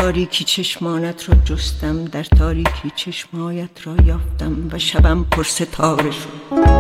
تاریکی چشمانت را جستم، در تاریکی چشمایت را یافتم و شبم پر ستاره شد.